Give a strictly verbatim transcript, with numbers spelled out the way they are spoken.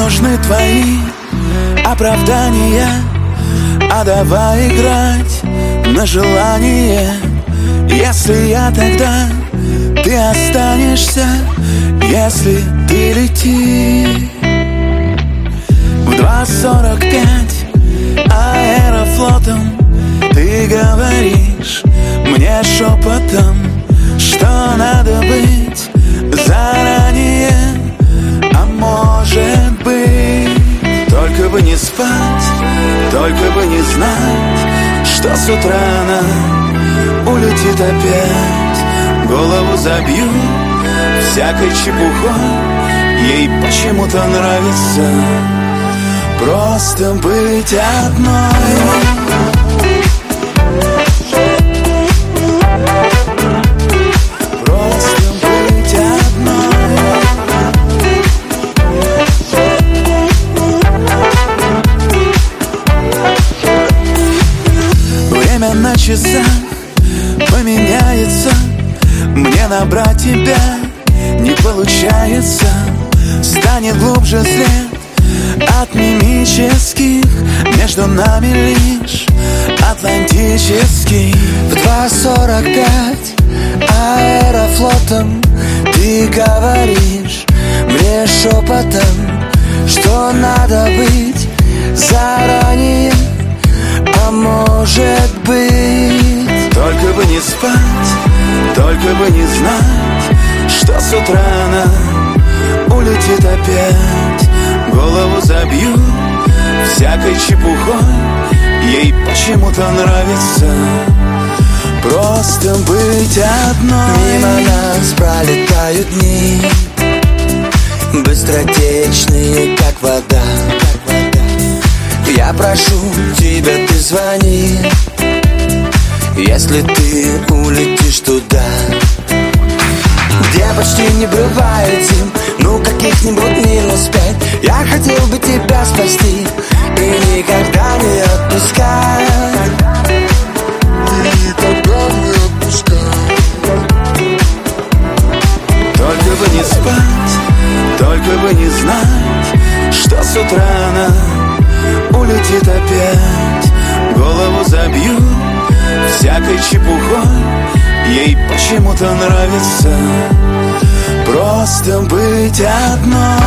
нужны твои оправдания, а давай играть на желание. Если я тогда, ты останешься. Если ты летишь в два сорок пять аэрофлотом, ты говоришь мне шепотом, что надо быть заранее. А может быть, только бы не спать, только бы не знать, что с утра она улетит опять. Голову забью всякой чепухой, ей почему-то нравится просто быть одной. На часах поменяется, мне набрать тебя не получается. Станет глубже след от мимических, между нами лишь атлантический. В два сорок пять аэрофлотом ты говоришь мне шепотом, что надо быть заранее. А может быть, только бы не спать, только бы не знать, что с утра она улетит опять. Голову забью всякой чепухой, ей почему-то нравится просто быть одной. Мимо нас пролетают дни, быстротечные, как вода. Я прошу тебя, ты звони, если ты улетишь туда, где почти не бывает зим, ну каких-нибудь минус пять. Я хотел бы тебя спасти и никогда не отпускать, никогда не отпускать. Только бы не спать, только бы не знать, что с утра она улетит опять. Голову забью всякой чепухой, ей почему-то нравится просто быть одной.